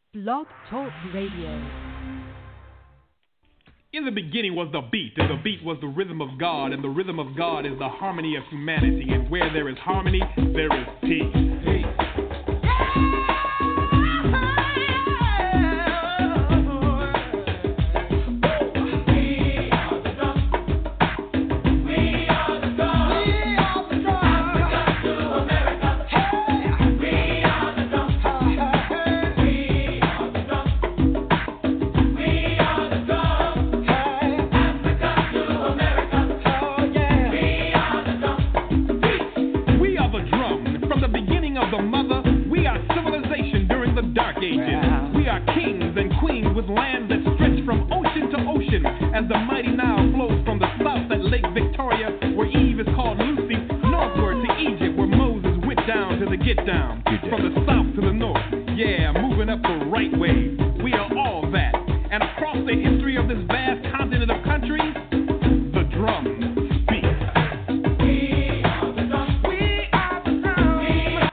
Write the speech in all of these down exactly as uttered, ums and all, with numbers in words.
Blog Talk Radio. In the beginning was the beat, and the beat was the rhythm of God, and the rhythm of God is the harmony of humanity, and where there is harmony, there is peace. Peace. As the mighty Nile flows from the south at Lake Victoria, where Eve is called Lucy, northward to Egypt, where Moses went down to the get down. From the south to the north, yeah, moving up the right way. We are all that. And across the history of this vast continent of countries, the drums speak. We are the drums. We are the drums.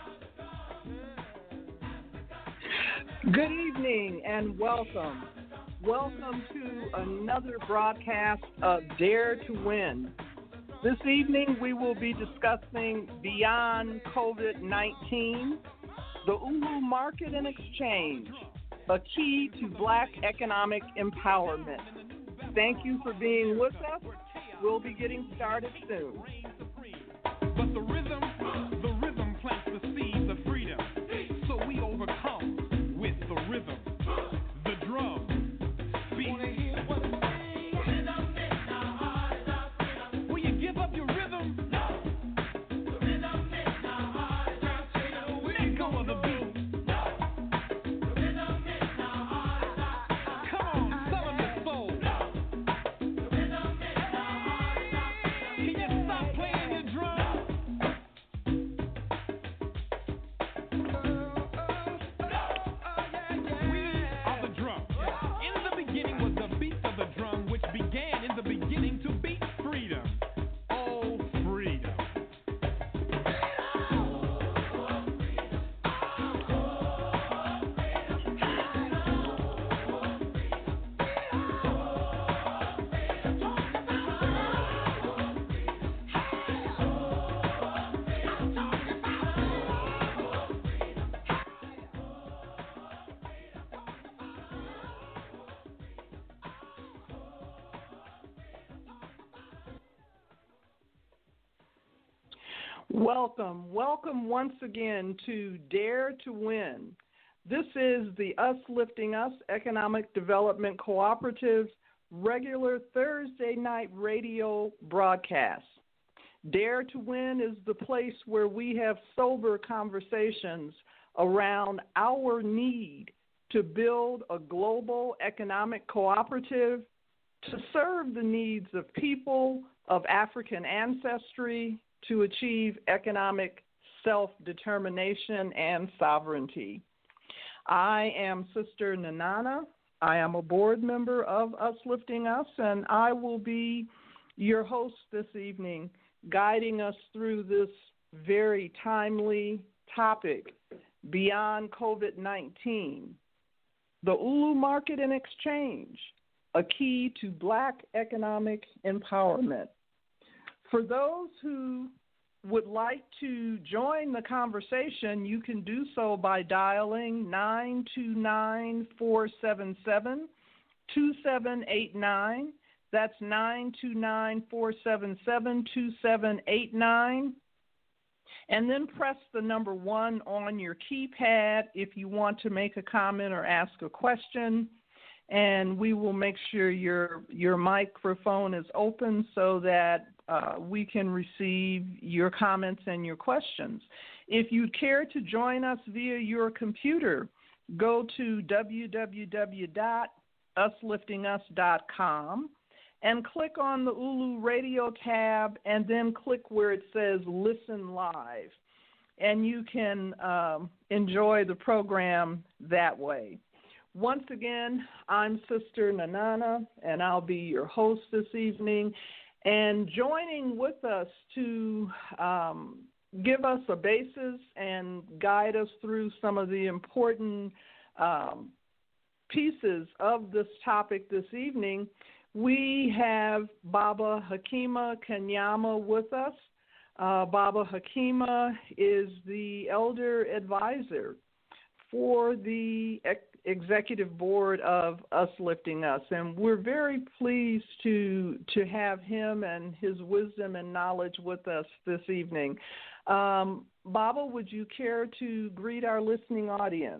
Good evening and welcome. Welcome to another broadcast of Dare to Win. This evening we will be discussing Beyond COVID nineteen, the Ulu Market and Exchange, a key to Black economic empowerment. Thank you for being with us. We'll be getting started soon. But the rhythm, the rhythm plants the seeds of freedom. So we overcome with the rhythm, the drum. Will you give up your rhythm? No. The rhythm is not hard. Let go of the beat. No. The rhythm is not hard. Come on, Southern the soul. No. The rhythm is not hard. Can you stop playing your drum? We are the drum. In the beginning was the beat of the drum, which began in the beginning to beat freedom. Oh, freedom. Welcome, welcome once again to Dare to Win. This is the Us Lifting Us Economic Development Cooperative's regular Thursday night radio broadcast. Dare to Win is the place where we have sober conversations around our need to build a global economic cooperative to serve the needs of people of African ancestry to achieve economic self-determination and sovereignty. I am Sister Nanana. I am a board member of Us Lifting Us, and I will be your host this evening, guiding us through this very timely topic, Beyond COVID nineteen, the Ulu Market and Exchange, a key to Black economic empowerment. For those who would like to join the conversation, you can do so by dialing nine two nine, four seven seven, two seven eight nine. That's nine two nine, four seven seven, two seven eight nine. And then press the number one on your keypad if you want to make a comment or ask a question. And we will make sure your your microphone is open so that uh, we can receive your comments and your questions. If you care to join us via your computer, go to w w w dot us lifting us dot com and click on the Ulu Radio tab and then click where it says Listen Live. And you can um, enjoy the program that way. Once again, I'm Sister Nanana, and I'll be your host this evening. And joining with us to um, give us a basis and guide us through some of the important um, pieces of this topic this evening, we have Baba Hakima Kanyama with us. Uh, Baba Hakima is the elder advisor for the ex- executive board of Us Lifting Us, and we're very pleased to to have him and his wisdom and knowledge with us this evening. Um, Baba, would you care to greet our listening audience?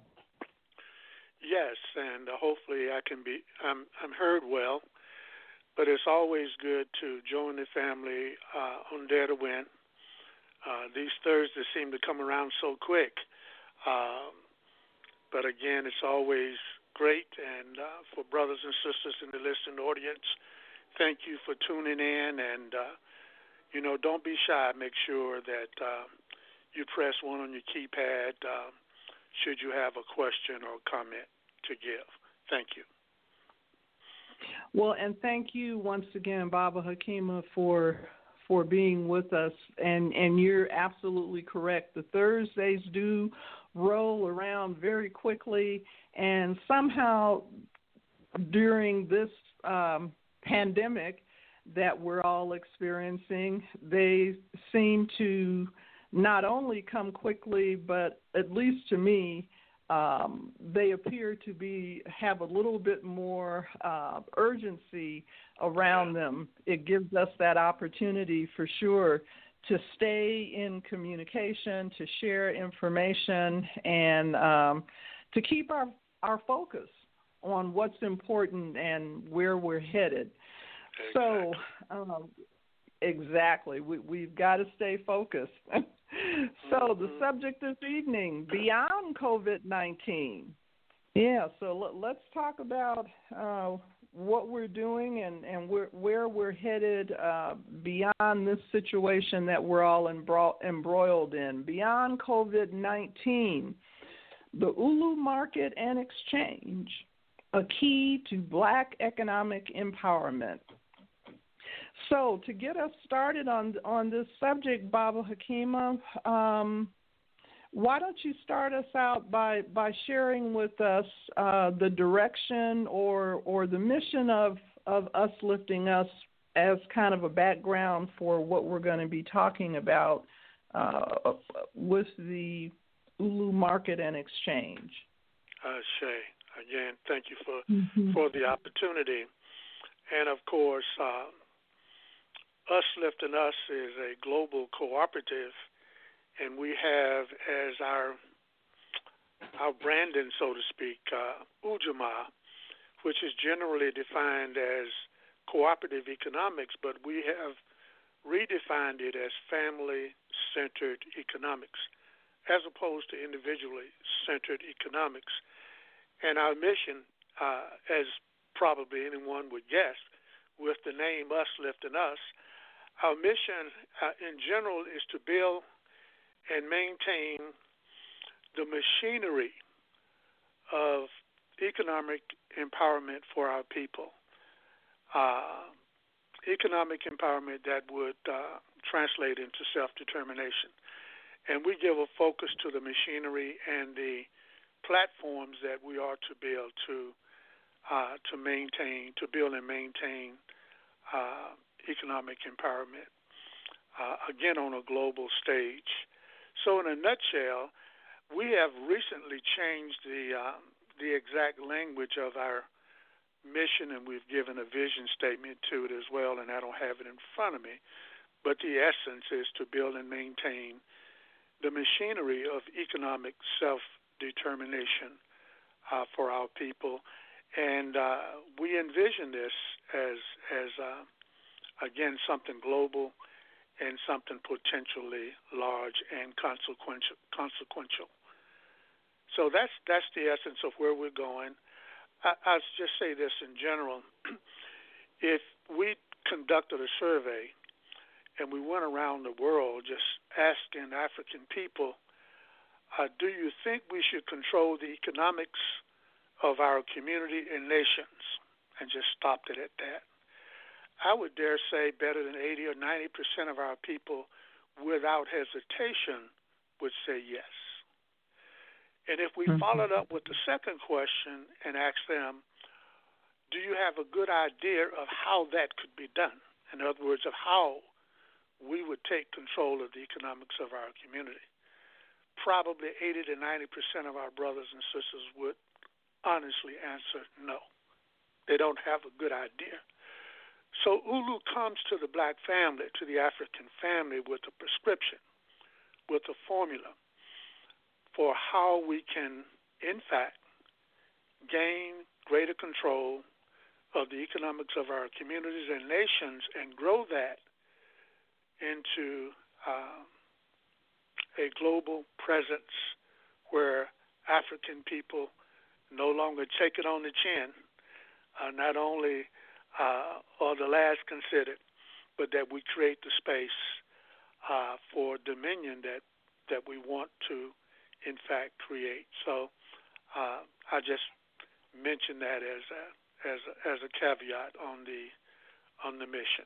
Yes, and uh, hopefully I can be I'm I'm heard well. But it's always good to join the family uh, on Dare to Win. Uh, these Thursdays seem to come around so quick. Um, but again, it's always great. And uh, for brothers and sisters in the listening audience, thank you for tuning in. And, uh, you know, don't be shy. Make sure that uh, you press one on your keypad uh, should you have a question or comment to give. Thank you. Well, and thank you once again, Baba Hakima, for for being with us. And, and you're absolutely correct. The Thursdays do roll around very quickly, and somehow during this um, pandemic that we're all experiencing, they seem to not only come quickly, but at least to me, Um, they appear to be have a little bit more uh, urgency around them. It gives us that opportunity for sure to stay in communication, to share information, and um, to keep our, our focus on what's important and where we're headed. Exactly. So, um, exactly, we, we've got to stay focused. So the subject this evening, beyond COVID nineteen. Yeah, so l- let's talk about uh, what we're doing and, and where, where we're headed uh, beyond this situation that we're all embro- embroiled in. Beyond COVID nineteen, the Ulu Market and Exchange, a key to Black economic empowerment. So to get us started on on this subject, Baba Hakima, um, why don't you start us out by, by sharing with us uh, the direction or or the mission of, of Us Lifting Us as kind of a background for what we're going to be talking about uh, with the Ulu Market and Exchange. Uh, Shay, again, thank you for, mm-hmm. for the opportunity. And, of course, uh, Us Lifting Us is a global cooperative, and we have as our our branding, so to speak, uh, Ujamaa, which is generally defined as cooperative economics, but we have redefined it as family-centered economics, as opposed to individually-centered economics. And our mission, uh, as probably anyone would guess, with the name Us Lifting Us, our mission uh, in general is to build and maintain the machinery of economic empowerment for our people. Uh, economic empowerment that would uh, translate into self-determination. And we give a focus to the machinery and the platforms that we are to build to uh, to maintain, to build and maintain uh, economic empowerment, uh, again, on a global stage. So in a nutshell, we have recently changed the uh, the exact language of our mission, and we've given a vision statement to it as well, and I don't have it in front of me. But the essence is to build and maintain the machinery of economic self-determination uh, for our people. And uh, we envision this as, as uh, again, something global and something potentially large and consequential. consequential. So that's that's the essence of where we're going. I, I'll just say this in general. If we conducted a survey and we went around the world just asking African people, uh, do you think we should control the economics of our community and nations, and just stopped it at that, I would dare say better than eighty or ninety percent of our people without hesitation would say yes. And if we mm-hmm. followed up with the second question and asked them, do you have a good idea of how that could be done? In other words, of how we would take control of the economics of our community. Probably eighty to ninety percent of our brothers and sisters would honestly answer no. They don't have a good idea. So U L U comes to the black family, to the African family, with a prescription, with a formula for how we can, in fact, gain greater control of the economics of our communities and nations and grow that into uh, a global presence where African people no longer take it on the chin, uh, not only uh, are the last considered, but that we create the space uh, for dominion that, that we want to, in fact, create. So uh, I just mentioned that as a, as a, as a caveat on the on the mission.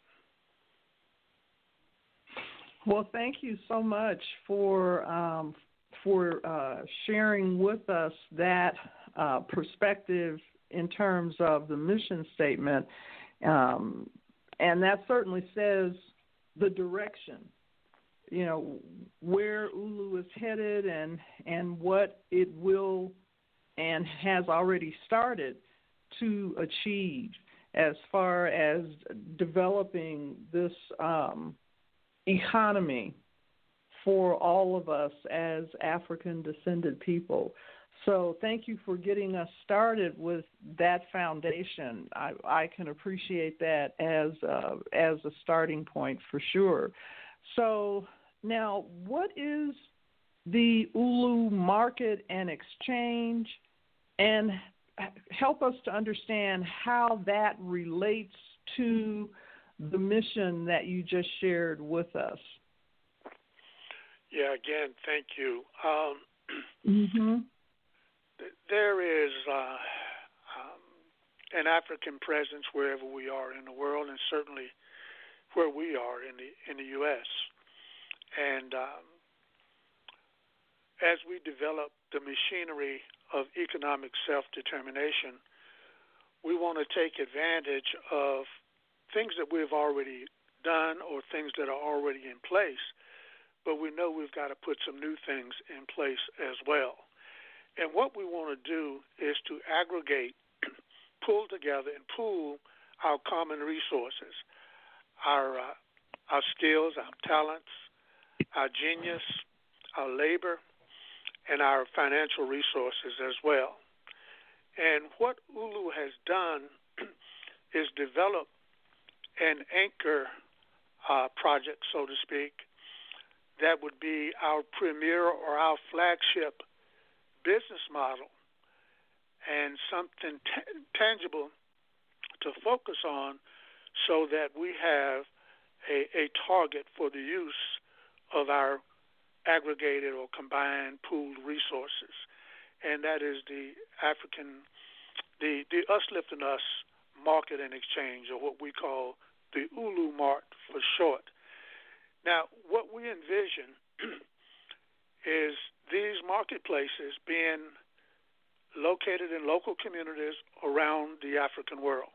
Well, thank you so much for um, for uh, sharing with us that uh, perspective in terms of the mission statement, um, and that certainly says the direction, you know, where U L U is headed and and what it will and has already started to achieve as far as developing this um, economy for all of us as African descended people. So thank you for getting us started with that foundation. I, I can appreciate that as a, as a starting point for sure. So now, what is the U L U Market and Exchange, and help us to understand how that relates to the mission that you just shared with us. Yeah, again, thank you. Um, mm-hmm. th- there is uh, um, an African presence wherever we are in the world, and certainly where we are in the in the U S And um, as we develop the machinery of economic self-determination, we want to take advantage of things that we've already done or things that are already in place, but we know we've got to put some new things in place as well. And what we want to do is to aggregate, pull together, and pool our common resources, our uh, our skills, our talents, our genius, our labor, and our financial resources as well. And what U L U has done is develop an anchor uh, project, so to speak, that would be our premier or our flagship business model and something t- tangible to focus on so that we have a, a target for the use of our aggregated or combined pooled resources. And that is the African, the, the Us Lifting Us Market and Exchange, or what we call the U L U Mart for short. Now, what we envision is these marketplaces being located in local communities around the African world,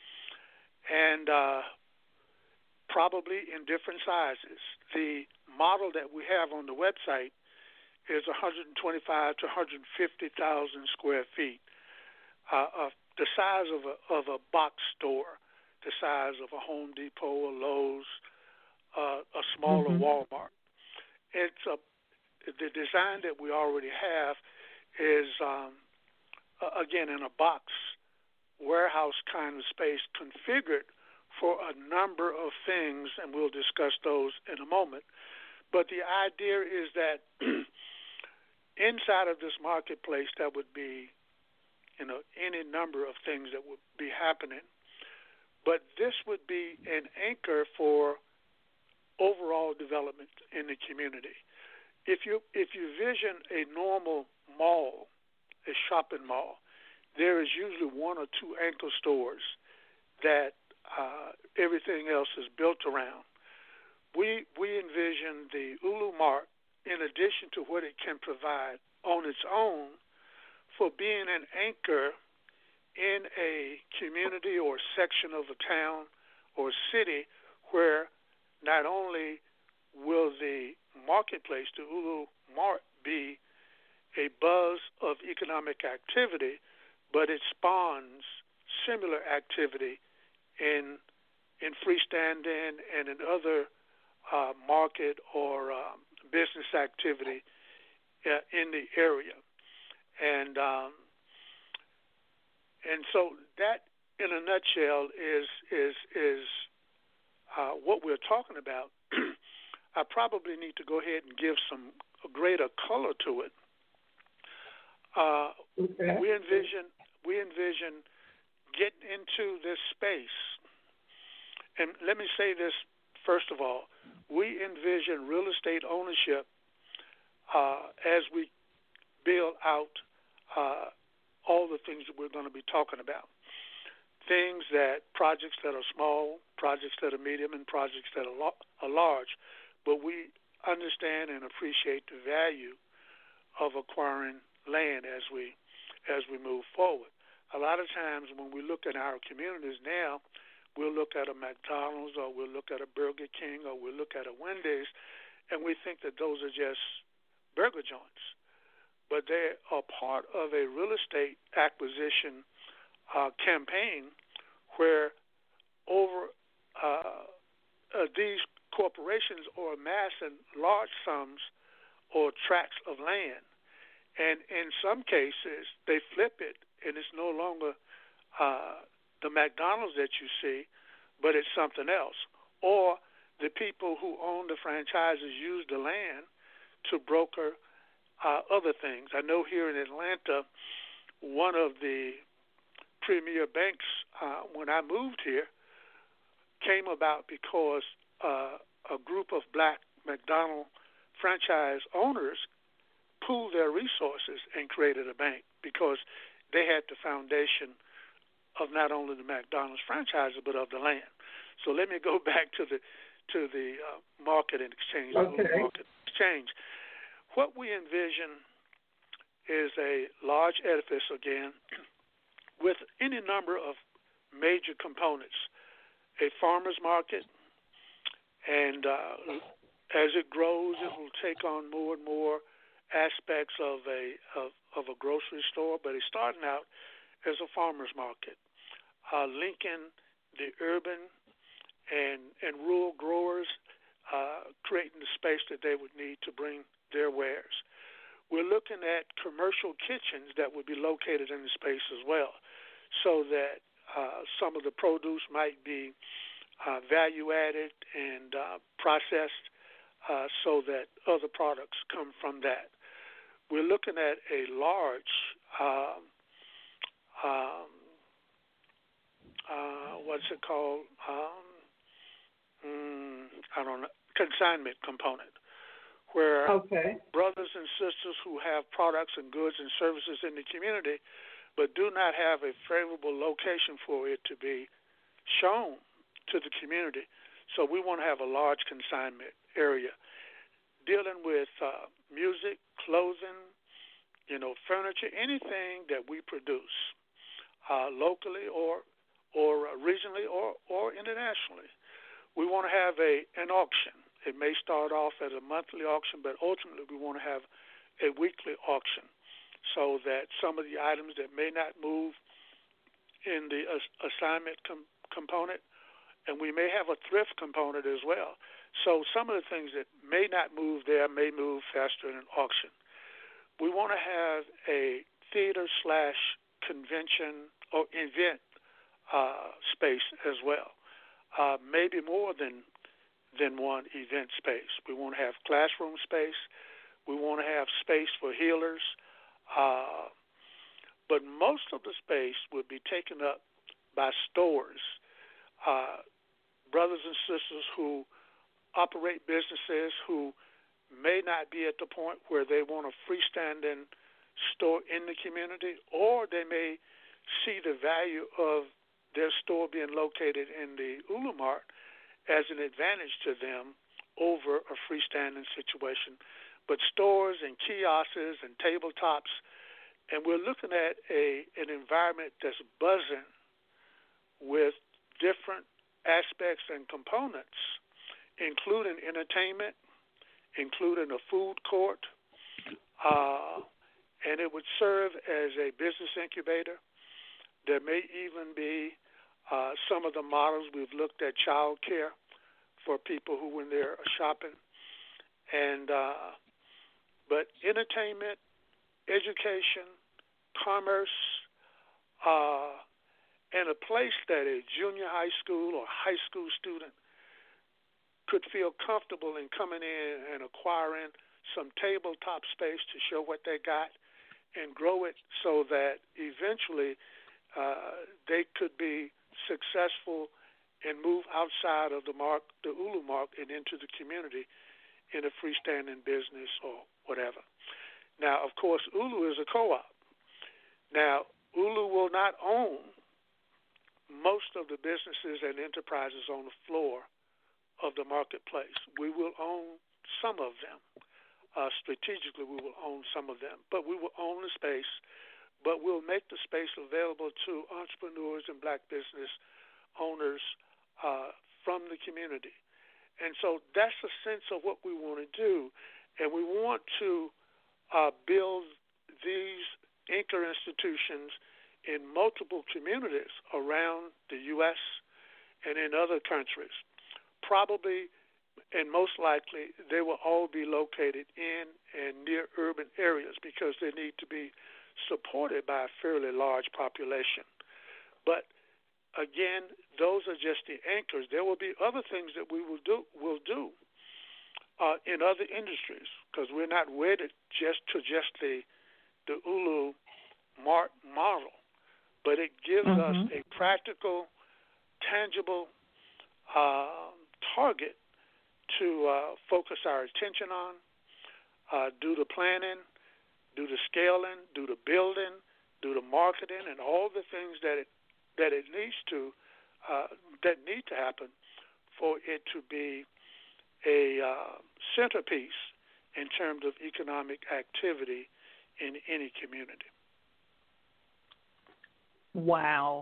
and uh, probably in different sizes. The model that we have on the website is one hundred twenty-five to one hundred fifty thousand square feet, uh, of the size of a, of a box store, the size of a Home Depot, a Lowe's, uh, a smaller mm-hmm. Walmart. It's a the design that we already have is um, again in a box warehouse kind of space configured for a number of things, and we'll discuss those in a moment. But the idea is that inside of this marketplace, there would be, you know, any number of things that would be happening. But this would be an anchor for overall development in the community. If you if you vision a normal mall, a shopping mall, there is usually one or two anchor stores that uh, everything else is built around. We we envision the U L U Mart, in addition to what it can provide on its own for being an anchor in a community or section of a town or city where not only will the marketplace, the Ulu Mart, be a buzz of economic activity, but it spawns similar activity in in freestanding and in other uh, market or um, business activity uh, in the area, and um, and so that, in a nutshell, is is is uh, what we're talking about. I probably need to go ahead and give some greater color to it. Uh, okay. We envision we envision getting into this space, and let me say this first of all: we envision real estate ownership uh, as we build out uh, all the things that we're going to be talking about. Things that projects that are small, projects that are medium, and projects that are, lo- are large, but we understand and appreciate the value of acquiring land as we as we move forward. A lot of times when we look at our communities now, we'll look at a McDonald's or we'll look at a Burger King or we'll look at a Wendy's, and we think that those are just burger joints. But they are part of a real estate acquisition uh, campaign where over uh, uh, these corporations are amassing large sums or tracts of land. And in some cases, they flip it, and it's no longer uh, the McDonald's that you see, but it's something else. Or the people who own the franchises use the land to broker uh, other things. I know here in Atlanta, one of the premier banks, uh, when I moved here, came about because uh, a group of black McDonald franchise owners pooled their resources and created a bank because they had the foundation of not only the McDonald's franchise but of the land. So let me go back to the to the uh, market and exchange. Okay. Market exchange. What we envision is a large edifice again with any number of major components. A farmer's market, and uh, as it grows, it will take on more and more aspects of a of, of a grocery store, but it's starting out as a farmer's market, uh, linking the urban and and rural growers, uh, creating the space that they would need to bring their wares. We're looking at commercial kitchens that would be located in the space as well, so that uh, some of the produce might be uh, value added and uh, processed, uh, so that other products come from that. We're looking at a large, um, um, uh, what's it called? Um, mm, I don't know, consignment component, where okay. brothers and sisters who have products and goods and services in the community, but do not have a favorable location for it to be shown to the community. So we want to have a large consignment area dealing with uh, music, clothing, you know, furniture, anything that we produce uh, locally or or uh, regionally or, or internationally. We want to have a an auction. It may start off as a monthly auction, but ultimately we want to have a weekly auction so that some of the items that may not move in the uh, assignment com- component, and we may have a thrift component as well. So some of the things that may not move there may move faster in an auction. We want to have a theater slash convention or event uh, space as well, uh, maybe more than than one event space. We want to have classroom space. We want to have space for healers. Uh, but most of the space would be taken up by stores, uh, brothers and sisters who operate businesses who may not be at the point where they want a freestanding store in the community, or they may see the value of their store being located in the Ulu Mart as an advantage to them over a freestanding situation. but stores and kiosks and tabletops. And we're looking at a an environment that's buzzing with different aspects and components, including entertainment, including a food court, uh, and it would serve as a business incubator. There may even be uh, some of the models we've looked at child care for people who, when they're shopping, and uh, but entertainment, education, commerce, uh, and a place that a junior high school or high school student could feel comfortable in coming in and acquiring some tabletop space to show what they got and grow it so that eventually uh, they could be successful and move outside of the mark, the Ulu mark, and into the community in a freestanding business or whatever. Now, of course, Ulu is a co-op. Now, Ulu will not own most of the businesses and enterprises on the floor of the marketplace. We will own some of them. Uh, strategically, we will own some of them. But we will own the space, but we'll make the space available to entrepreneurs and black business owners uh, from the community. And so that's the sense of what we want to do. And we want to uh, build these anchor institutions in multiple communities around the U S and in other countries. Probably and most likely they will all be located in and near urban areas because they need to be supported by a fairly large population. But again, those are just the anchors. There will be other things that we will do will do uh, in other industries because we're not wedded just to just the the Ulu Mart model, but it gives mm-hmm. us a practical, tangible uh, target to uh, focus our attention on, uh, do the planning, do the scaling, do the building, do the marketing, and all the things that it that it needs to uh, that need to happen for it to be a uh, centerpiece in terms of economic activity in any community. Wow.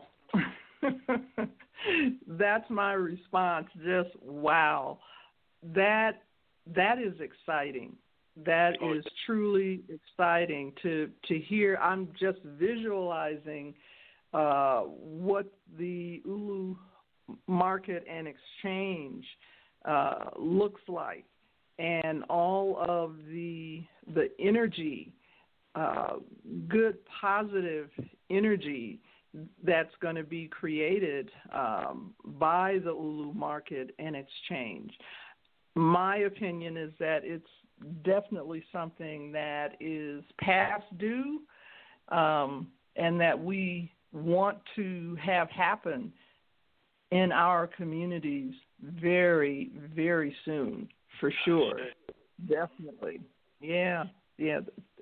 That's my response. Just wow. That that is exciting. That is truly exciting to to hear. I'm just visualizing uh, what the Ulu market and exchange uh, looks like, and all of the the energy, uh, good positive energy that's going to be created um, by the Ulu market and exchange. My opinion is that it's definitely something that is past due um, and that we want to have happen in our communities very, very soon, for sure. Definitely. Yeah, yeah.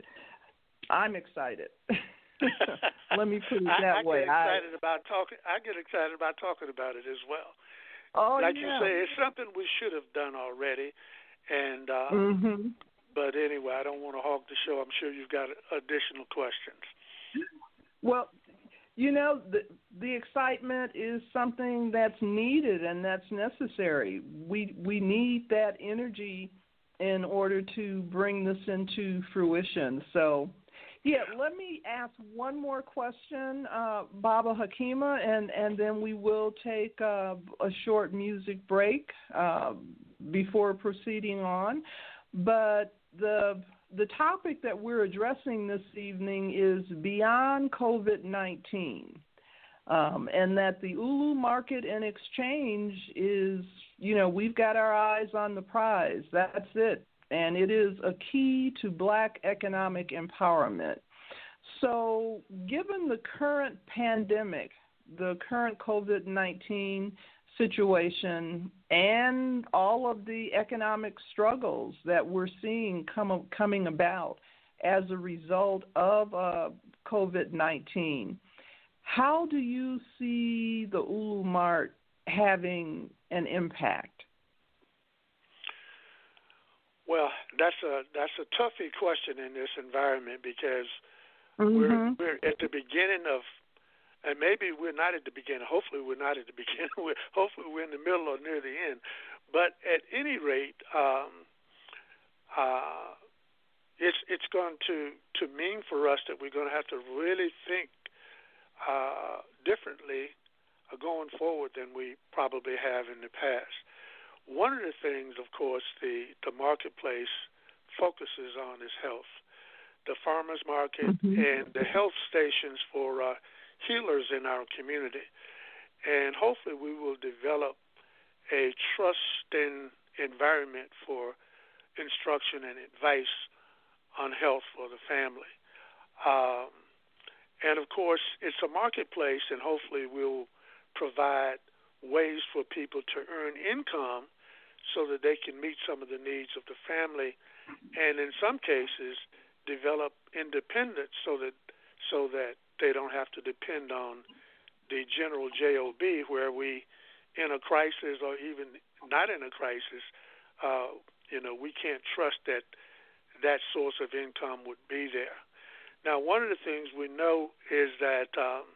I'm excited. Let me put it that I, I way. get excited I, about talking. I get excited about talking about it as well. Oh, like yeah. you say, it's something we should have done already. And uh, mm-hmm. But anyway, I don't want to hog the show. I'm sure you've got additional questions. Well, you know, the the excitement is something that's needed and that's necessary. We we need that energy in order to bring this into fruition. So, yeah, let me ask one more question, uh, Baba Hakima, and, and then we will take uh, a short music break uh, before proceeding on. But the the topic that we're addressing this evening is beyond COVID nineteen, um, and that the Ulu market and exchange is, you know, we've got our eyes on the prize. That's it. And it is a key to black economic empowerment. So given the current pandemic, the current COVID nineteen situation, and all of the economic struggles that we're seeing come, coming about as a result of uh, COVID nineteen, how do you see the Ulu Mart having an impact? Well, that's a that's a toughy question in this environment because mm-hmm. we're we're at the beginning of, and maybe we're not at the beginning. Hopefully, we're not at the beginning. We're, hopefully, we're in the middle or near the end. But at any rate, um, uh, it's it's going to to mean for us that we're going to have to really think uh, differently uh, going forward than we probably have in the past. One of the things, of course, the, the marketplace focuses on is health. The farmers market mm-hmm. and the health stations for uh, healers in our community. And hopefully we will develop a trusting environment for instruction and advice on health for the family. Um, and, of course, it's a marketplace, and hopefully we'll provide ways for people to earn income so that they can meet some of the needs of the family, and in some cases develop independence so that so that they don't have to depend on the general J O B, where we, in a crisis or even not in a crisis, uh, you know, we can't trust that that source of income would be there. Now, one of the things we know is that um,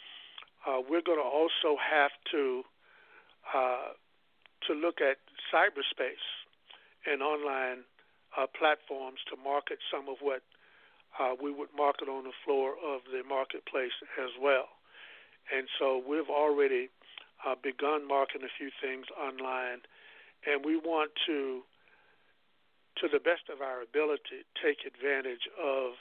uh, we're going to also have to uh, to look at cyberspace and online uh, platforms to market some of what uh, we would market on the floor of the marketplace as well. And so we've already uh, begun marketing a few things online, and we want to, to the best of our ability, take advantage of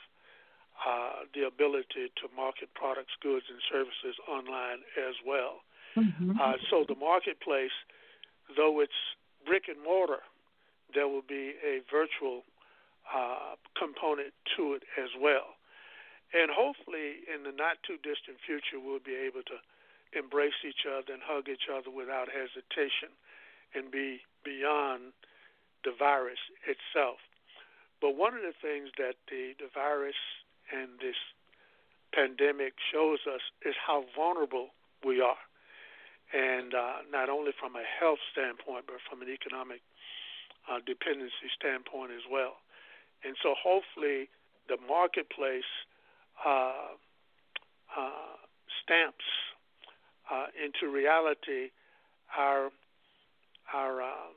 uh, the ability to market products, goods, and services online as well. Mm-hmm. Uh, so the marketplace, though it's brick and mortar, there will be a virtual uh, component to it as well. And hopefully in the not-too-distant future, we'll be able to embrace each other and hug each other without hesitation and be beyond the virus itself. But one of the things that the, the virus and this pandemic shows us is how vulnerable we are. And uh, not only from a health standpoint, but from an economic uh, dependency standpoint as well. And so hopefully the marketplace uh, uh, stamps uh, into reality our our um,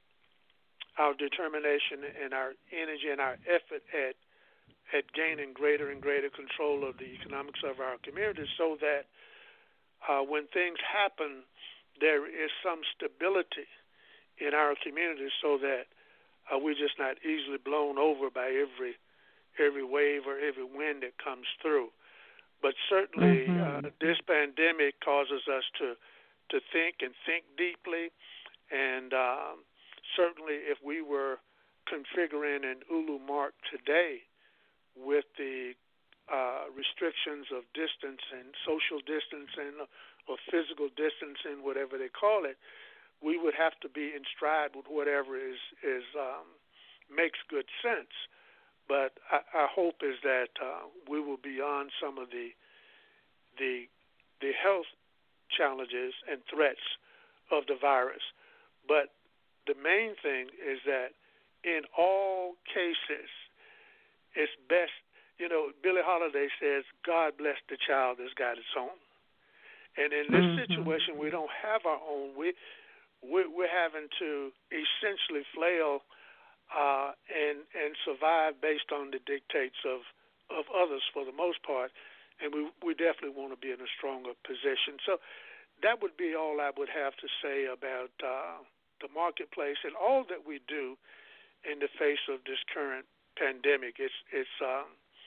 our determination and our energy and our effort at at gaining greater and greater control of the economics of our communities, so that Uh, when things happen, there is some stability in our community, so that uh, we're just not easily blown over by every every wave or every wind that comes through. But certainly, mm-hmm. uh, this pandemic causes us to to think and think deeply. And um, certainly, if we were configuring an Ulu Mart today with the Uh, restrictions of distancing, social distancing, or physical distancing, whatever they call it, we would have to be in stride with whatever is is um, makes good sense. But our hope is that uh, we will be on some of the the the health challenges and threats of the virus. But the main thing is that in all cases, it's best. You know, Billie Holiday says, God bless the child that's got its own. And in this mm-hmm. situation, we don't have our own. We, we, we're having to essentially flail uh, and and survive based on the dictates of, of others for the most part. And we, we definitely want to be in a stronger position. So that would be all I would have to say about uh, the marketplace and all that we do in the face of this current pandemic. It's, it's um,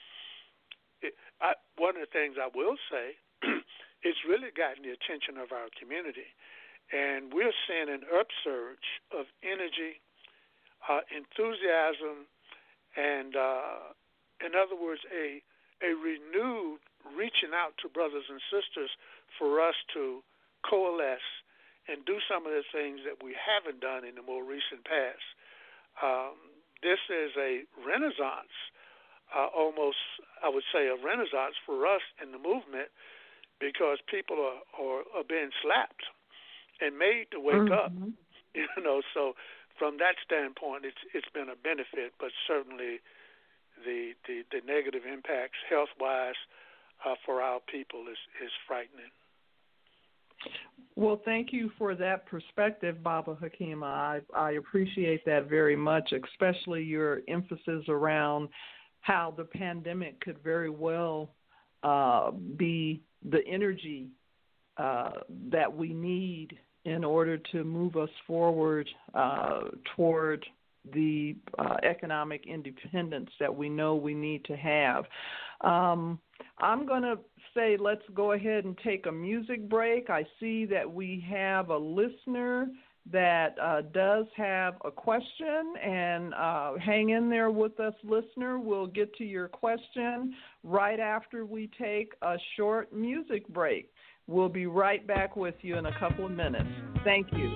It, I, one of the things I will say, it's really gotten the attention of our community, and we're seeing an upsurge of energy, uh, enthusiasm, and uh, in other words, a a renewed reaching out to brothers and sisters for us to coalesce and do some of the things that we haven't done in the more recent past. Um, this is a renaissance. Uh, almost, I would say, a renaissance for us in the movement, because people are, are, are being slapped and made to wake mm-hmm. up. You know, so from that standpoint, it's it's been a benefit, but certainly the the, the negative impacts health-wise uh, for our people is, is frightening. Well, thank you for that perspective, Baba Hakima. I, I appreciate that very much, especially your emphasis around how the pandemic could very well uh, be the energy uh, that we need in order to move us forward uh, toward the uh, economic independence that we know we need to have. Um, I'm going to say let's go ahead and take a music break. I see that we have a listener that uh, does have a question, and uh, hang in there with us, listener. We'll get to your question right after we take a short music break. We'll be right back with you in a couple of minutes. Thank you.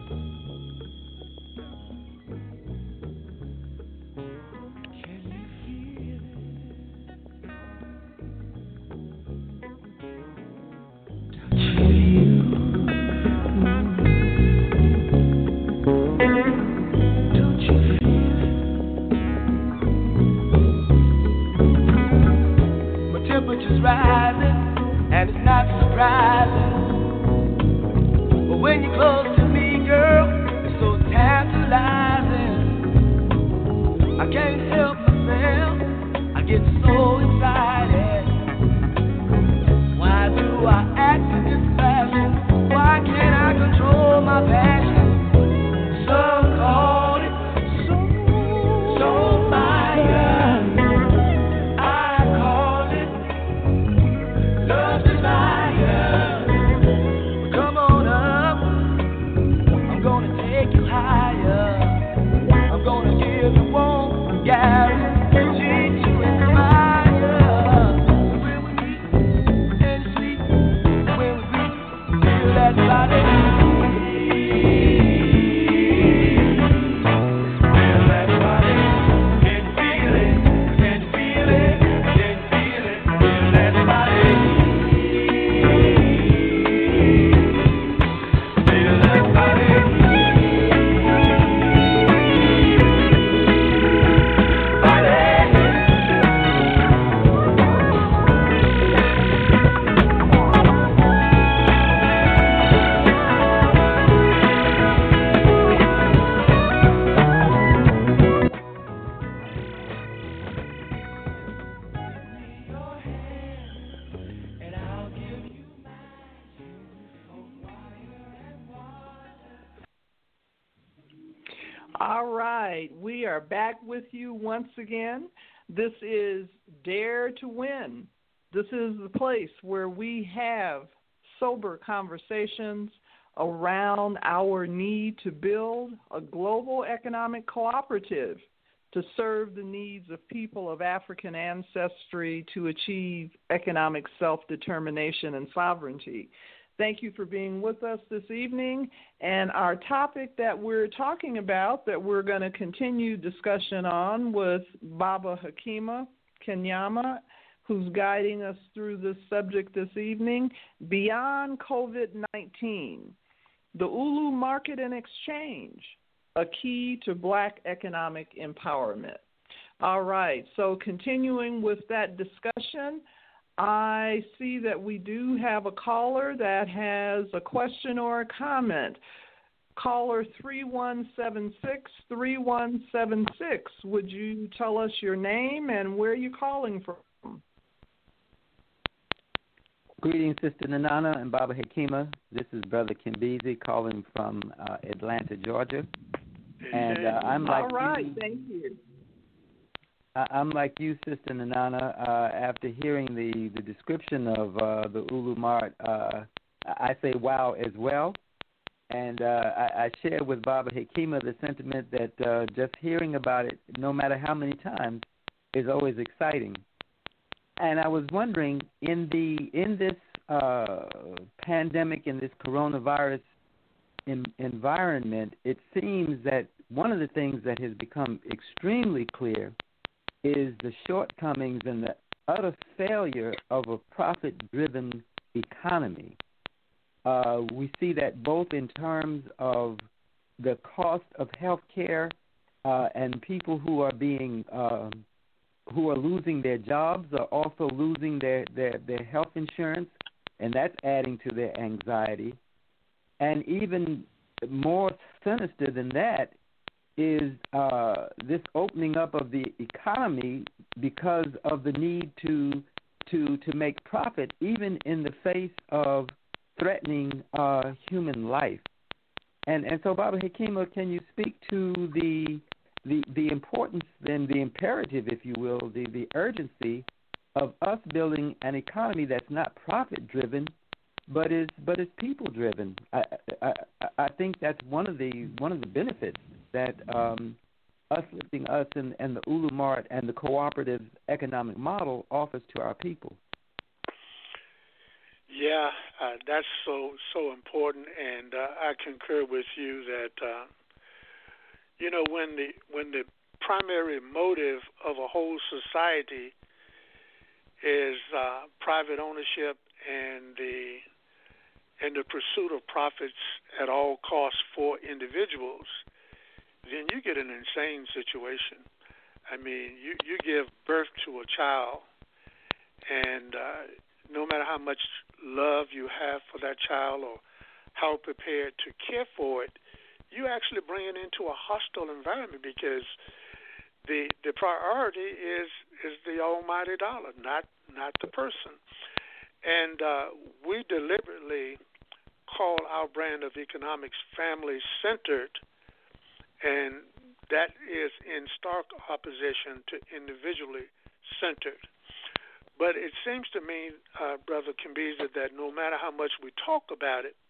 Rising, and it's not surprising. But when you're close to me, girl, it's so tantalizing. I can't help myself, I get so excited. Why do I act in this fashion? Why can't I control my passion? Some call it so, so fire. Love desire. Come on up. I'm gonna take you higher. I'm gonna give you one guarantee to inspire. When we meet and sleep, when we meet, feel that body. Feel that body. Can you feel it? Can you feel it? Can you feel it? Feel that body. All right, we are back with you once again. This is Dare to Win. This is the place where we have sober conversations around our need to build a global economic cooperative to serve the needs of people of African ancestry to achieve economic self-determination and sovereignty. Thank you for being with us this evening. And our topic that we're talking about, that we're going to continue discussion on with Baba Hakima Kenyama, who's guiding us through this subject this evening, Beyond COVID nineteen, the Ulu Market and Exchange, a key to Black economic empowerment. All right, so continuing with that discussion, I see that we do have a caller that has a question or a comment. Caller three one seven six, three one seven six. Would you tell us your name and where you're calling from? Greetings, Sister Nanana and Baba Hakima. This is Brother Kimbizi calling from uh, Atlanta, Georgia. And uh, I'm like All right, you. thank you. I'm like you, Sister Nanana. Uh, after hearing the, the description of uh, the Ulu Mart, uh, I say wow as well. And uh, I, I share with Baba Hakima the sentiment that uh, just hearing about it, no matter how many times, is always exciting. And I was wondering, in the in this uh, pandemic, in this coronavirus in, environment, it seems that one of the things that has become extremely clear is the shortcomings and the utter failure of a profit-driven economy. Uh, we see that both in terms of the cost of health care uh, and people who are being um, who are losing their jobs are also losing their, their, their health insurance, and that's adding to their anxiety. And even more sinister than that is uh, this opening up of the economy because of the need to to to make profit, even in the face of threatening uh, human life. And and so, Baba Hekima, can you speak to the the the importance and the imperative, if you will, the, the urgency of us building an economy that's not profit driven, but is but is people driven? I, I I think that's one of the one of the benefits that um, us lifting us and, and the Ulu Mart and the cooperative economic model offers to our people. Yeah, uh, that's so so important, and uh, I concur with you that uh, you know when the when the primary motive of a whole society is uh, private ownership and the and the pursuit of profits at all costs for individuals, then you get an insane situation. I mean, you, you give birth to a child, and uh, no matter how much love you have for that child or how prepared to care for it, you actually bring it into a hostile environment because the the priority is is the almighty dollar, not not the person. And uh, we deliberately call our brand of economics family-centered, and that is in stark opposition to individually centered. But it seems to me, uh, Brother Kimbiza, that no matter how much we talk about it,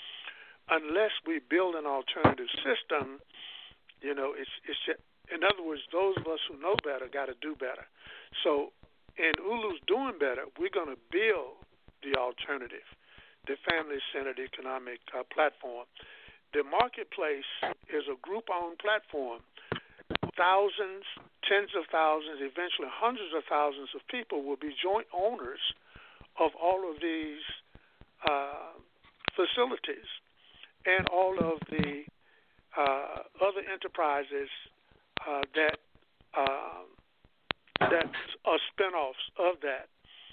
unless we build an alternative system, you know, it's it's just, in other words, those of us who know better got to do better. So in Ulu's doing better, we're going to build the alternative, the family-centered economic uh, platform. The marketplace is a group-owned platform. Thousands, tens of thousands, eventually hundreds of thousands of people will be joint owners of all of these uh, facilities and all of the uh, other enterprises uh, that uh, that are spinoffs of that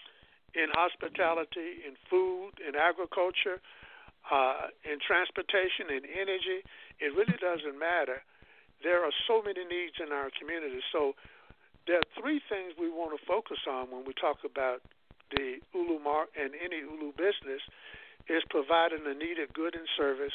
in hospitality, in food, in agriculture, uh, in transportation, in energy. It really doesn't matter. There are so many needs in our community. So there are three things we want to focus on when we talk about the Ulu Mart and any Ulu business is providing the needed good and service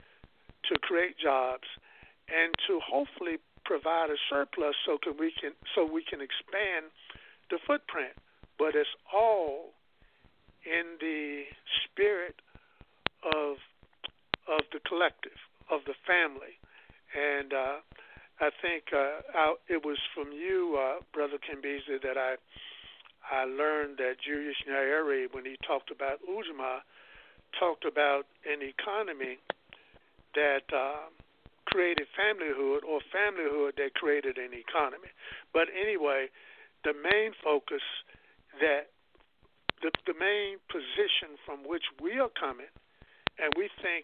to create jobs and to hopefully provide a surplus so can we can so we can expand the footprint. But it's all in the spirit of of the collective, of the family. And uh, I think uh, I, it was from you, uh, Brother Kimbiza, that I I learned that Julius Nyerere, when he talked about Ujamaa, talked about an economy that uh, created familyhood, or familyhood that created an economy. But anyway, the main focus that the, the main position from which we are coming, and we think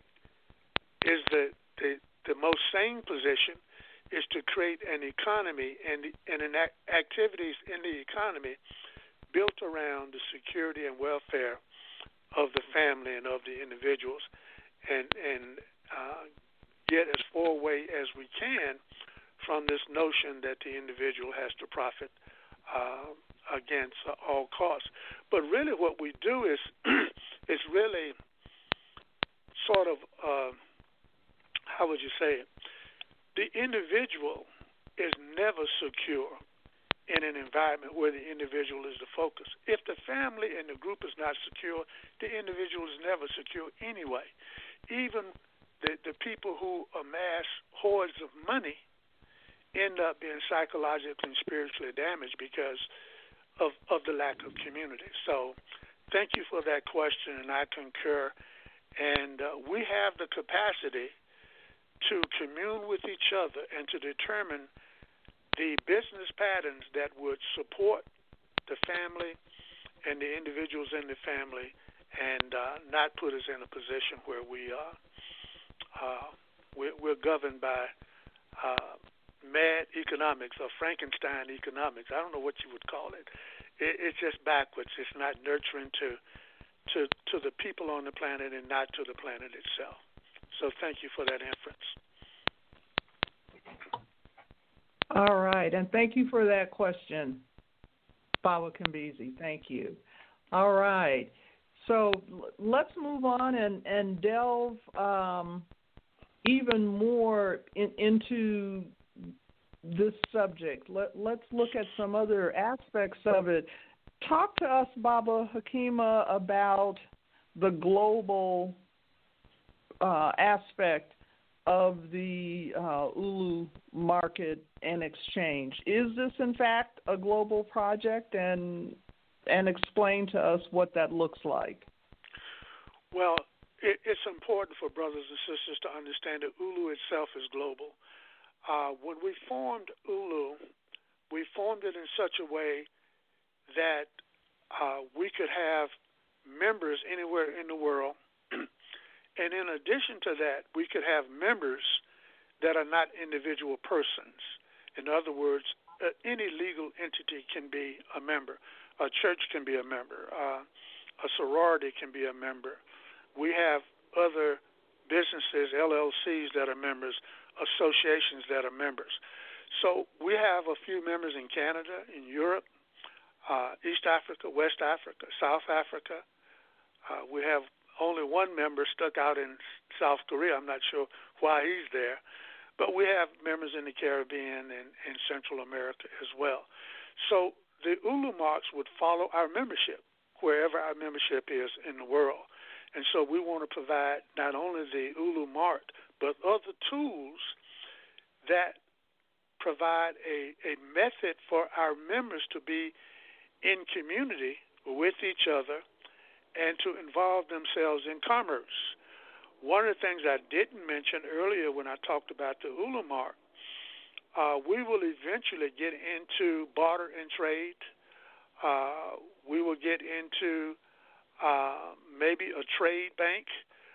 is the the The most sane position is to create an economy and, and an act, activities in the economy built around the security and welfare of the family and of the individuals, and and uh, get as far away as we can from this notion that the individual has to profit uh, against uh, all costs. But really, what we do is is really sort of uh, how would you say it? The individual is never secure in an environment where the individual is the focus. If the family and the group is not secure, the individual is never secure anyway. Even the, the people who amass hordes of money end up being psychologically and spiritually damaged because of, of the lack of community. So thank you for that question, and I concur. And uh, we have the capacity to commune with each other and to determine the business patterns that would support the family and the individuals in the family, and uh, not put us in a position where we uh, uh, we're, we're governed by uh, mad economics or Frankenstein economics. I don't know what you would call it. it. It's just backwards. It's not nurturing to, to to the people on the planet and not to the planet itself. So thank you for that inference. All right, and thank you for that question, Baba Kimbezi. Thank you. All right, so let's move on and, and delve um, even more in, into this subject. Let, let's look at some other aspects of it. Talk to us, Baba Hakima, about the global uh, aspect of the uh, Ulu market and exchange. Is this, in fact, a global project? And and explain to us what that looks like. Well, it, it's important for brothers and sisters to understand that Ulu itself is global. Uh, when we formed Ulu, we formed it in such a way that uh, we could have members anywhere in the world. And in addition to that, we could have members that are not individual persons. In other words, uh, any legal entity can be a member. A church can be a member. Uh, a sorority can be a member. We have other businesses, L L Cs, that are members, associations that are members. So we have a few members in Canada, in Europe, uh, East Africa, West Africa, South Africa. Uh, we have only one member stuck out in South Korea. I'm not sure why he's there. But we have members in the Caribbean and, and Central America as well. So the Ulu marks would follow our membership, wherever our membership is in the world. And so we want to provide not only the Ulu mark, but other tools that provide a, a method for our members to be in community with each other and to involve themselves in commerce. One of the things I didn't mention earlier when I talked about the Ulu mark, uh, we will eventually get into barter and trade. Uh, we will get into uh, maybe a trade bank.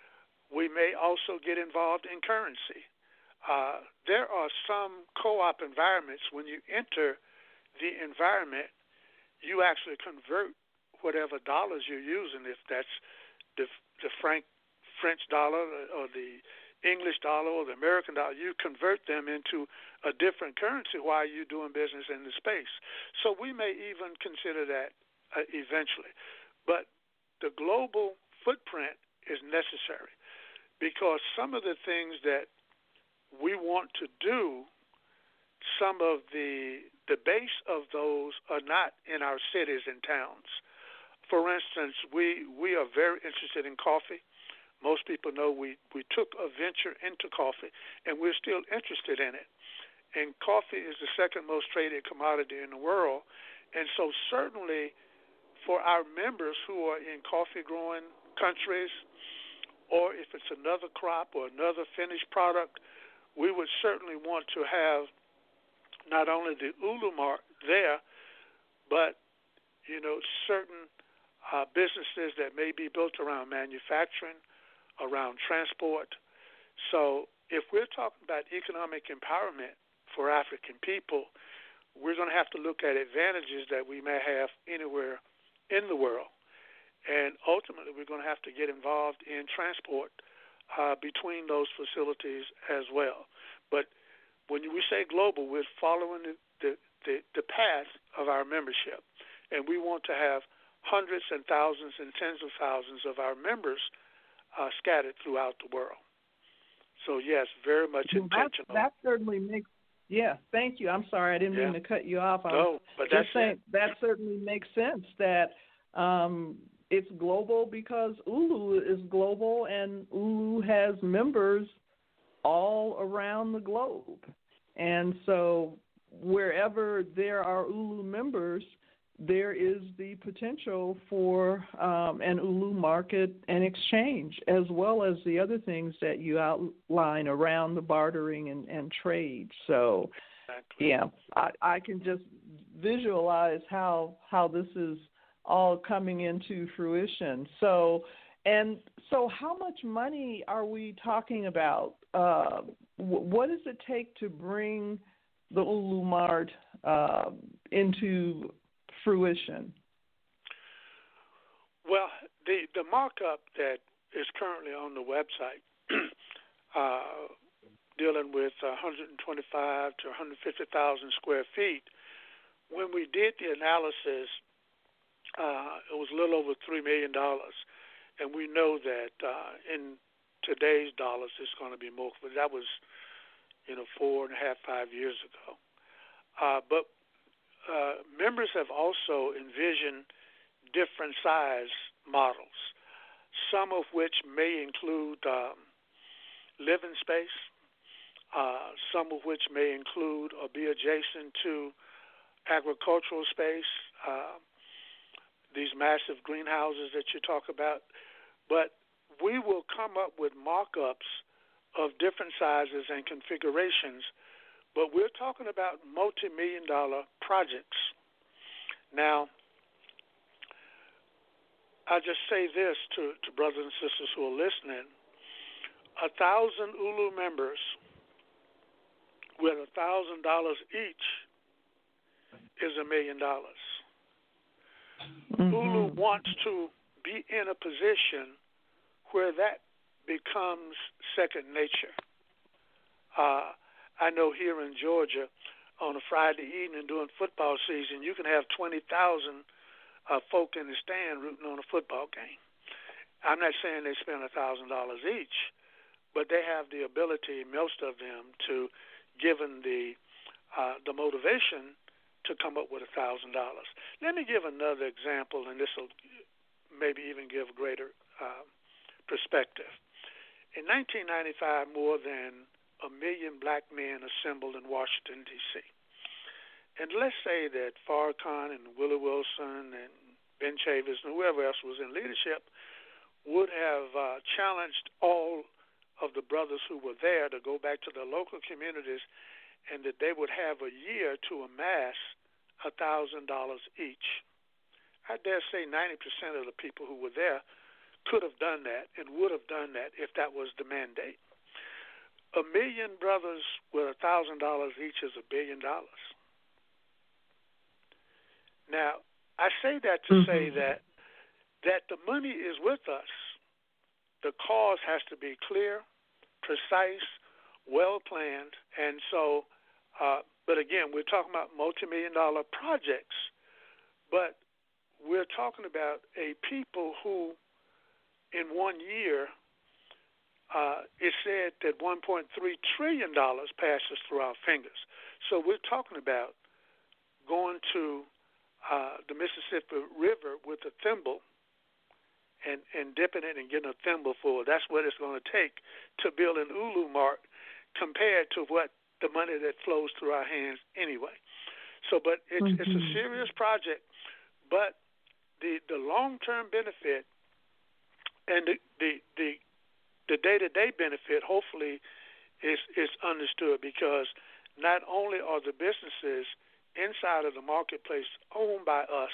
We may also get involved in currency. Uh, there are some co-op environments when you enter the environment, you actually convert whatever dollars you're using, if that's the, the franc, French dollar or the English dollar or the American dollar, you convert them into a different currency while you're doing business in the space. So we may even consider that uh, eventually. But the global footprint is necessary because some of the things that we want to do, some of the the base of those are not in our cities and towns. For instance, we, we are very interested in coffee. Most people know we, we took a venture into coffee, and we're still interested in it. And coffee is the second most traded commodity in the world. And so certainly for our members who are in coffee-growing countries, or if it's another crop or another finished product, we would certainly want to have not only the Ulu mark there, but, you know, certain uh, businesses that may be built around manufacturing, around transport. So if we're talking about economic empowerment for African people, we're going to have to look at advantages that we may have anywhere in the world. And ultimately, we're going to have to get involved in transport uh, between those facilities as well. But when we say global, we're following the, the, the, the path of our membership. And we want to have hundreds and thousands and tens of thousands of our members Uh, scattered throughout the world. So, yes, very much well, intentional. That, that certainly makes, yeah, thank you. I'm sorry, I didn't yeah. mean to cut you off. I no, was but just that's saying it. that certainly makes sense that um, it's global because Ulu is global and Ulu has members all around the globe. And so wherever there are Ulu members, there is the potential for um, an Ulu market and exchange, as well as the other things that you outline around the bartering and, and trade. So, exactly. yeah, I, I can just visualize how how this is all coming into fruition. So, and so how much money are we talking about? Uh, what does it take to bring the Ulu Mart uh, into fruition? Well, the, the markup that is currently on the website uh, dealing with one hundred twenty-five to one hundred fifty thousand square feet, when we did the analysis, uh, it was a little over three million dollars. And we know that uh, in today's dollars, it's going to be more, but that was, you know, four and a half, five years ago. Uh, but uh, members have also envisioned different size models, some of which may include um, living space, uh, some of which may include or be adjacent to agricultural space, uh, these massive greenhouses that you talk about. But we will come up with mock-ups of different sizes and configurations, but we're talking about multi-million dollar projects. Now, I just say this to, to brothers and sisters who are listening. A thousand Ulu members with a thousand dollars each is a million dollars. Mm-hmm. Ulu wants to be in a position where that becomes second nature. Uh, I know here in Georgia, on a Friday evening during football season, you can have twenty thousand uh, folk in the stand rooting on a football game. I'm not saying they spend one thousand dollars each, but they have the ability, most of them, to, given the uh, the motivation, to come up with one thousand dollars. Let me give another example, and this will maybe even give greater uh, perspective. In nineteen ninety-five, more than a million black men assembled in Washington, D C And let's say that Farrakhan and Willie Wilson and Ben Chavis and whoever else was in leadership would have uh, challenged all of the brothers who were there to go back to their local communities, and that they would have a year to amass one thousand dollars each. I dare say ninety percent of the people who were there could have done that and would have done that if that was the mandate. A million brothers with one thousand dollars each is a billion dollars. Now, I say that to mm-hmm. say that that the money is with us. The cause has to be clear, precise, well-planned, and so, uh, but again, we're talking about multi-million dollar projects, but we're talking about a people who, in one year, uh, it said that one point three trillion dollars passes through our fingers. So we're talking about going to uh, the Mississippi River with a thimble and, and dipping it and getting a thimble full. That's what it's going to take to build an Ulu Mart compared to what the money that flows through our hands anyway. So, but it's, mm-hmm. it's a serious project, but the the long-term benefit and the the the, the day-to-day benefit hopefully is, is understood, because not only are the businesses inside of the marketplace owned by us,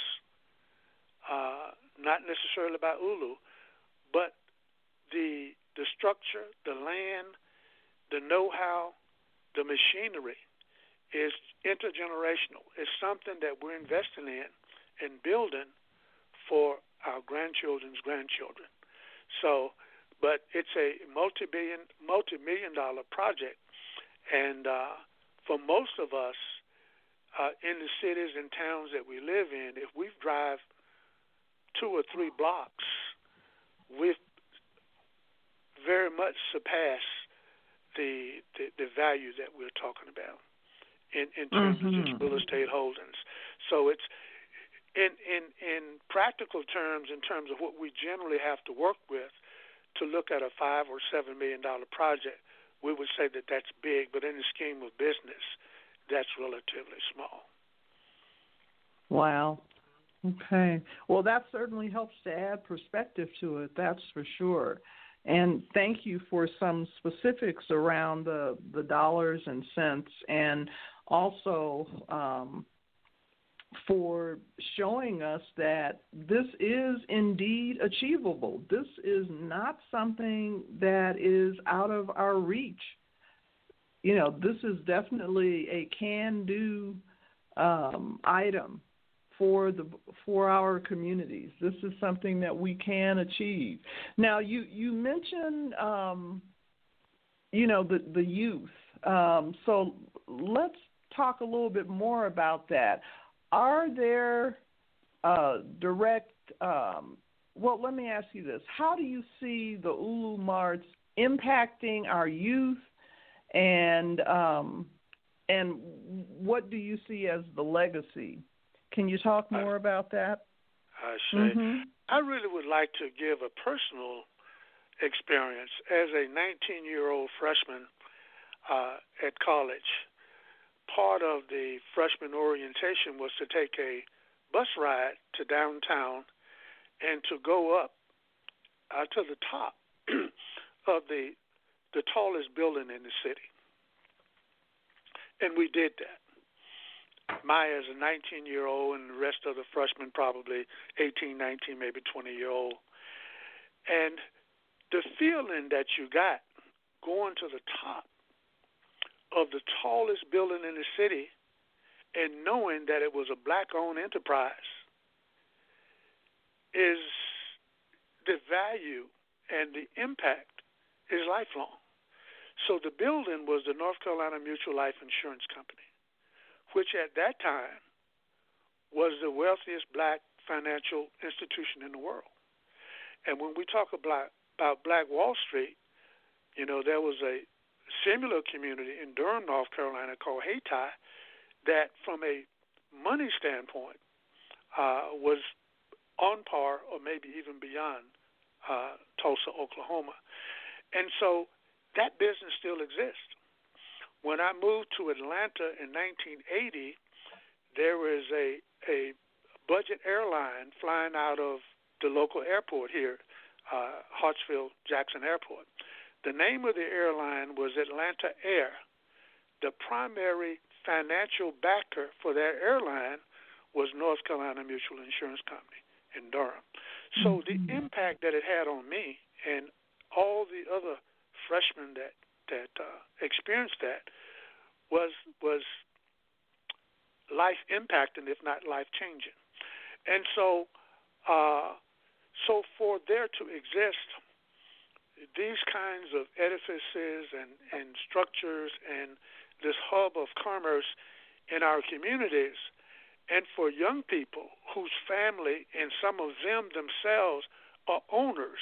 uh, not necessarily by Ulu, but the the structure, the land, the know-how, the machinery is intergenerational. It's something that we're investing in and building for our grandchildren's grandchildren. So, but it's a multi-billion, multi-million dollar project, and uh, for most of us uh, in the cities and towns that we live in, if we drive two or three blocks, we've very much surpassed the, the the value that we're talking about in, in terms mm-hmm. of just real estate holdings. So it's in, in in practical terms, in terms of what we generally have to work with to look at a five or seven million dollar project, we would say that that's big, but in the scheme of business, that's relatively small. Wow. Okay. Well, that certainly helps to add perspective to it, that's for sure. And thank you for some specifics around the, the dollars and cents, and also um, for showing us that this is indeed achievable. This is not something that is out of our reach. You know, this is definitely a can-do um, item for the for our communities. This is something that we can achieve. Now, you you mentioned, um, you know, the the youth. Um, so let's talk a little bit more about that. Are there uh, direct? Um, well, let me ask you this: how do you see the Ulu Marts impacting our youth, and um, and what do you see as the legacy? Can you talk more I, about that? I say, mm-hmm. I really would like to give a personal experience as a nineteen-year-old freshman uh, at college. Part of the freshman orientation was to take a bus ride to downtown and to go up uh, to the top of the the tallest building in the city. And we did that. Maya is a nineteen-year-old, and the rest of the freshmen probably eighteen, nineteen, maybe twenty-year-old. And the feeling that you got going to the top of the tallest building in the city and knowing that it was a black-owned enterprise is the value and the impact is lifelong. So the building was the North Carolina Mutual Life Insurance Company, which at that time was the wealthiest black financial institution in the world. And when we talk about, about Black Wall Street, you know, there was a similar community in Durham, North Carolina called Hayti that from a money standpoint uh, was on par or maybe even beyond uh, Tulsa, Oklahoma. And so that business still exists. When I moved to Atlanta in nineteen eighty, there was a, a budget airline flying out of the local airport here, uh, Hartsfield-Jackson Airport. The name of the airline was Atlanta Air. The primary financial backer for that airline was North Carolina Mutual Insurance Company in Durham. So the impact that it had on me and all the other freshmen that that uh, experienced that was was life impacting, if not life changing. And so, uh, so for there to exist these kinds of edifices and, and structures and this hub of commerce in our communities, and for young people whose family and some of them themselves are owners,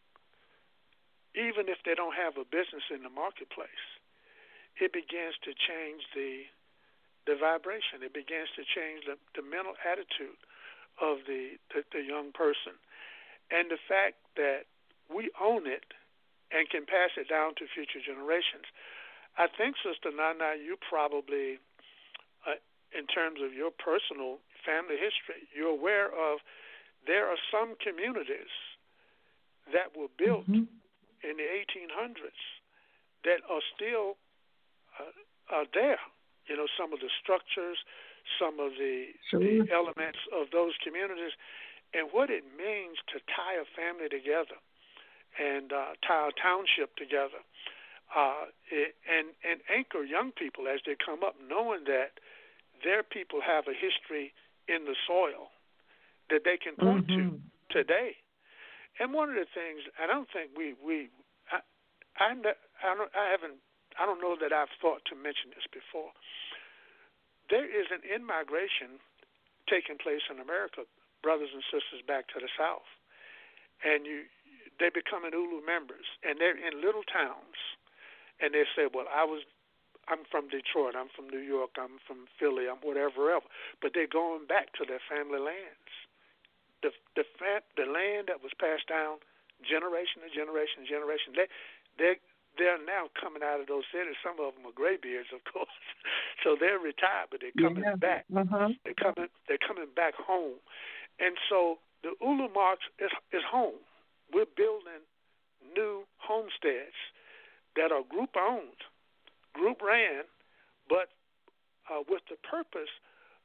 even if they don't have a business in the marketplace, it begins to change the the vibration. It begins to change the, the mental attitude of the, the, the young person. And the fact that we own it and can pass it down to future generations. I think, Sister Nana, you probably, uh, in terms of your personal family history, you're aware of there are some communities that were built mm-hmm. in the eighteen hundreds that are still uh, are there. You know, some of the structures, some of the, sure. the elements of those communities, and what it means to tie a family together and uh, tie a township together, uh, it, and, and anchor young people as they come up, knowing that their people have a history in the soil that they can point mm-hmm. to today. And one of the things, I don't think we, we I, I, I, don't, I haven't, I don't know that I've thought to mention this before. There is an in-migration taking place in America, brothers and sisters back to the South. And you, they become Ulu members, and they're in little towns. And they say, well, I was, I'm from Detroit, I'm from New York, I'm from Philly, I'm whatever else. But they're going back to their family lands. The the, the land that was passed down generation to generation to generation, they, they, they're now coming out of those cities. Some of them are graybeards, of course. So they're retired, but they're coming yeah. back. Uh-huh. They're coming. They're coming back home, and so the Ulu Marts is is home. We're building new homesteads that are group owned, group ran, but uh, with the purpose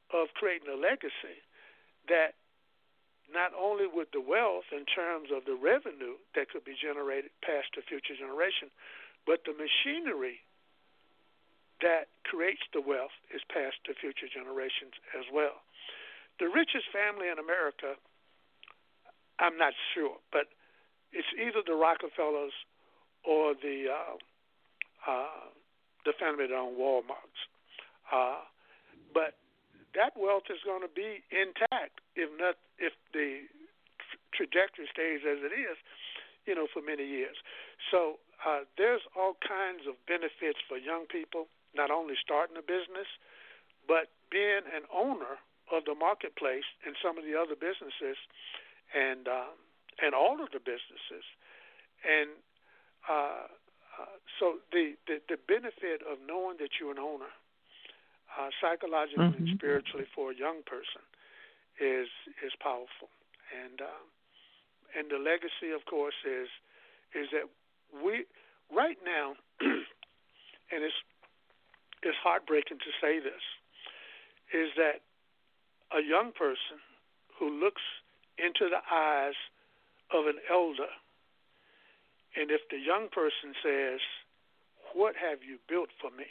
of creating a legacy that not only with the wealth in terms of the revenue that could be generated past the future generation, but the machinery that creates the wealth is passed to future generations as well. The richest family in America, I'm not sure, but it's either the Rockefellers or the uh, uh, the family that own Walmarts. Uh, but that wealth is going to be intact if not if the tra- trajectory stays as it is, you know, for many years. So uh, there's all kinds of benefits for young people, not only starting a business, but being an owner of the marketplace and some of the other businesses, and um, and all of the businesses, and uh, uh, so the, the the benefit of knowing that you're an owner, uh, psychologically mm-hmm. and spiritually for a young person, is is powerful, and um, and the legacy, of course, is is that we right now, and it's it's heartbreaking to say this, is that a young person who looks into the eyes of an elder, and if the young person says, "What have you built for me?"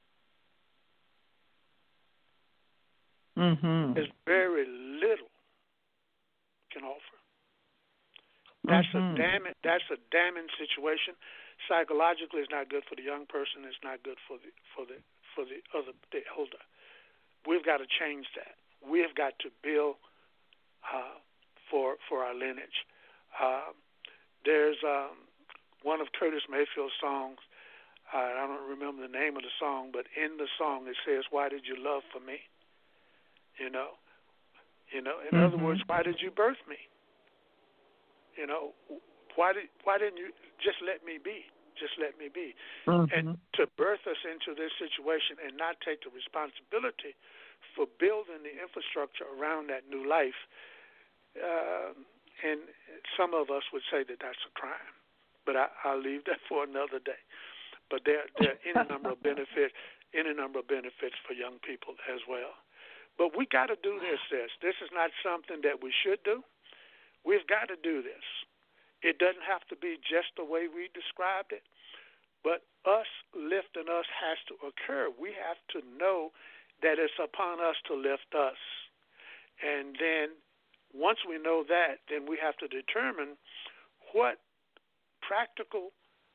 Mm-hmm. there's very little can offer. That's mm-hmm. a damning. That's a damning situation. Psychologically, it's not good for the young person. It's not good for the for the for the other the elder. We've got to change that. We have got to build uh, for for our lineage. Uh, there's um, one of Curtis Mayfield's songs. Uh, I don't remember the name of the song, but in the song it says, "Why did you love for me?" You know, you know. In mm-hmm. other words, why did you birth me? You know, why did why didn't you just let me be? Just let me be. Mm-hmm. And to birth us into this situation and not take the responsibility for building the infrastructure around that new life, uh, and some of us would say that that's a crime. But I, I'll leave that for another day. But there, there are any number of benefits, any number of benefits for young people as well. But we got to do this. This this is not something that we should do. We've got to do this. It doesn't have to be just the way we described it, but us lifting us has to occur. We have to know that it's upon us to lift us. And then once we know that, then we have to determine what practical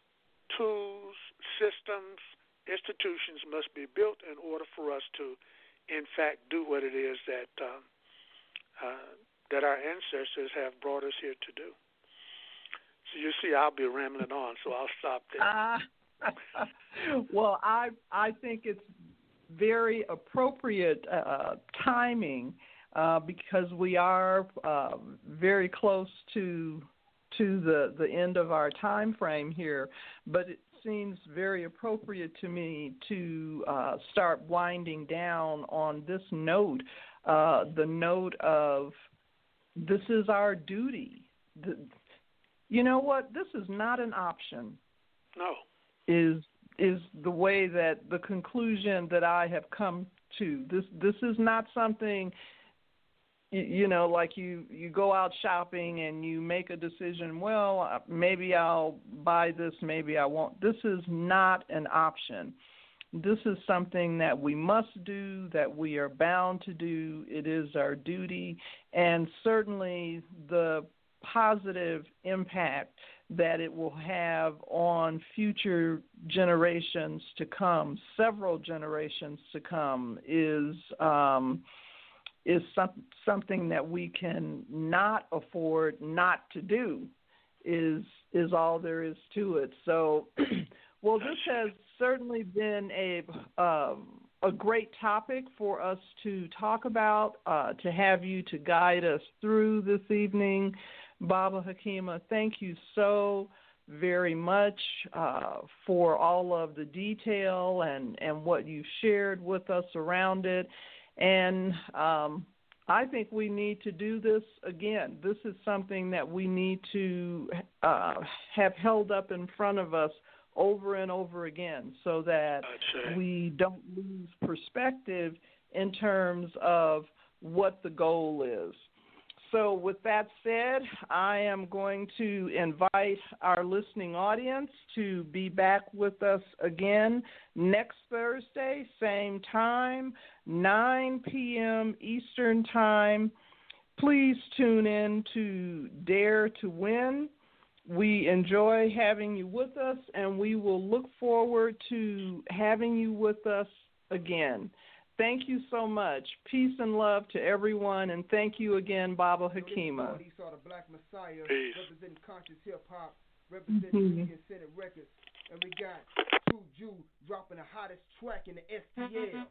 tools, systems, institutions must be built in order for us to, in fact, do what it is that uh, uh, that our ancestors have brought us here to do. So you see, I'll be rambling on, so I'll stop there. Uh, well, I I think it's very appropriate uh, timing uh, because we are uh, very close to to the, the end of our time frame here, but it seems very appropriate to me to uh, start winding down on this note, uh, the note of this is our duty. The, you know what? This is not an option. No. Is is the way that the conclusion that I have come to. This this is not something, you, you know, like you, you go out shopping and you make a decision, well, maybe I'll buy this, maybe I won't. This is not an option. This is something that we must do, that we are bound to do. It is our duty, and certainly the positive impact that it will have on future generations to come, several generations to come, is um, is some, something that we can not afford not to do. Is is all there is to it. So, well, this has certainly been a uh, a great topic for us to talk about, uh, to have you to guide us through this evening. Baba Hakima, thank you so very much uh, for all of the detail and, and what you shared with us around it. And um, I think we need to do this again. This is something that we need to uh, have held up in front of us over and over again so that we don't lose perspective in terms of what the goal is. So with that said, I am going to invite our listening audience to be back with us again next Thursday, same time, nine p.m. Eastern Time. Please tune in to Dare to Win. We enjoy having you with us, and we will look forward to having you with us again. Thank you so much. Peace and love to everyone, and thank you again, Baba Hakima. He saw the Black Messiah, Peace. representing conscious hip-hop, representing Mm-hmm. Media Senate Records. And we got True Jew dropping the hottest track in the S T L.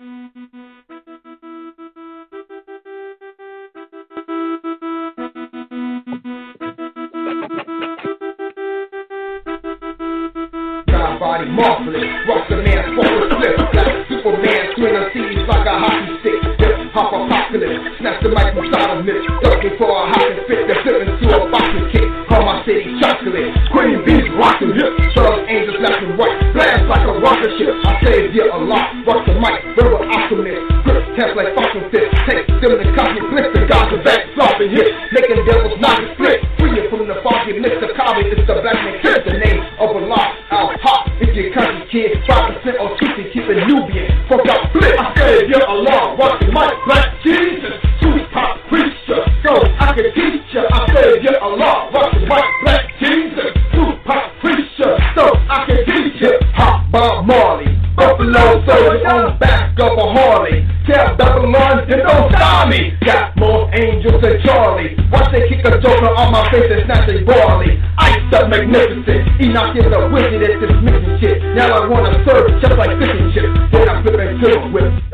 Body marvelous, rock the man, forward flip, like Superman, swing on T's like a hockey stick, hip hop apocalypse, snap the mic from Solomon, ducking for a hockey fit, they're flipping to a boxing kick, call my city chocolate, scream beats, rockin' hip, thugs, angels left and right, blast like a rocket ship, I save you a lot, rock the mic, verbal optimist, grip, test like fucking fist, take them to copy, flip the gospel back, flopping hit, making devils knock and split, free you from the foggy mist of Cobby, it's the black man kid, the name of a lot, I'll pop. If you're country kid, five percent or two to keep it Nubian. Fuck up, flip. I said you're alarm. Watch the mic, black Jesus, two-pop preacher. So I can teach ya. I said you're alarm. Watch the mic, black Jesus, two-pop preacher. So I can teach ya. Hot Bob Marley, Buffalo Soldier on back of a Harley. Tell Babylon to don't stop me. Got more angels than Charlie. Watch they kick a joker on my face and snatch a barley. Iced up magnificent. Enoch is a wizard at this mixing shit. Now I wanna serve just like fish and chips. Then I flip and kill with